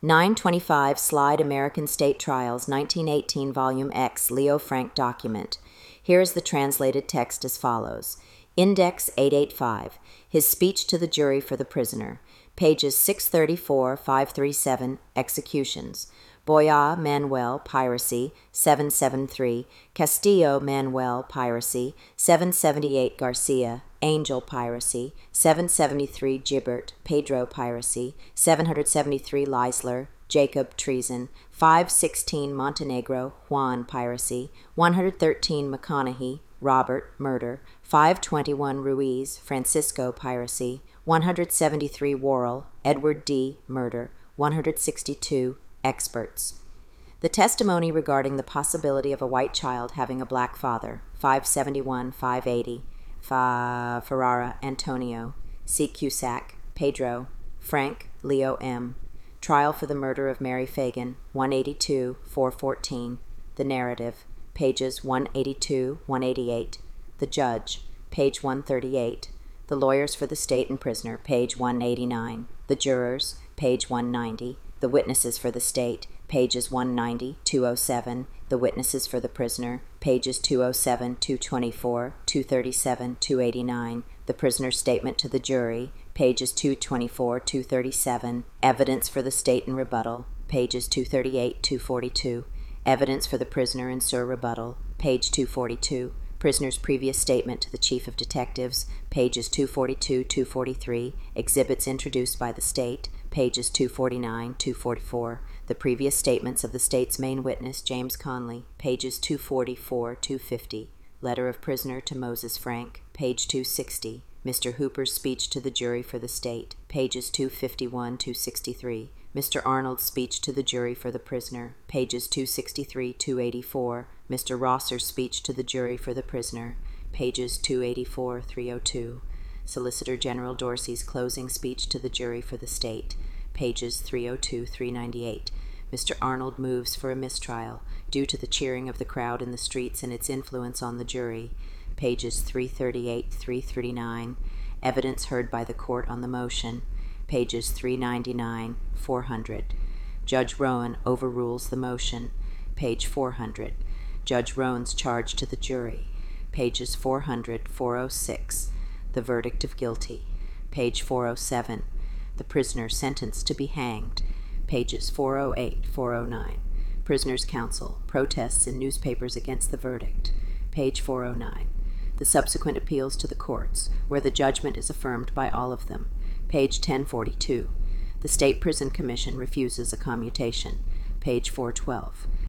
925 Slide American State Trials, 1918, Volume X, Leo Frank document. Here is the translated text as follows. Index 885, his speech to the jury for the prisoner. Pages 634-537, executions. Boya Manuel, piracy, 773. Castillo Manuel, piracy, 778. Garcia, Angel, piracy, 773. Gibbert, Pedro, piracy, 773. Leisler, Jacob, treason, 516. Montenegro, Juan, piracy, 113. McConaughey, Robert, murder, 521. Ruiz, Francisco, piracy, 173. Worrell, Edward D., murder, 162. Experts. The testimony regarding the possibility of a white child having a black father, 571, 580. Ferrara, Antonio, C. Cusack, Pedro, Frank, Leo M. Trial for the murder of Mary Fagan, 182, 414. The narrative, pages 182, 188. The judge, page 138. The lawyers for the state and prisoner, page 189. The jurors, page 190. The witnesses for the state, pages 190, 207. The witnesses for the prisoner, pages 207, 224, 237, 289. The prisoner's statement to the jury, pages 224, 237. Evidence for the state and rebuttal, pages 238, 242. Evidence for the prisoner and sur rebuttal, page 242. Prisoner's previous statement to the Chief of Detectives, pages 242, 243. Exhibits introduced by the state, pages 249, 244. The previous statements of the state's main witness, James Conley, pages 244, 250. Letter of prisoner to Moses Frank, page 260. Mr. Hooper's speech to the jury for the state, pages 251, 263. Mr. Arnold's speech to the jury for the prisoner, pages 263, 284. Mr. Rosser's speech to the jury for the prisoner, pages 284, 302. Solicitor General Dorsey's closing speech to the jury for the state, pages 302, 398. Mr. Arnold moves for a mistrial due to the cheering of the crowd in the streets and its influence on the jury, pages 338, 339. Evidence heard by the court on the motion, pages 399, 400. Judge Rowan overrules the motion, page 400. Judge Rowan's charge to the jury, pages 400, 406. The verdict of guilty, page 407. The prisoner sentenced to be hanged, pages 408, 409. Prisoner's counsel protests in newspapers against the verdict, page 409. The subsequent appeals to the courts, where the judgment is affirmed by all of them, page 1042. The State Prison Commission refuses a commutation, page 412.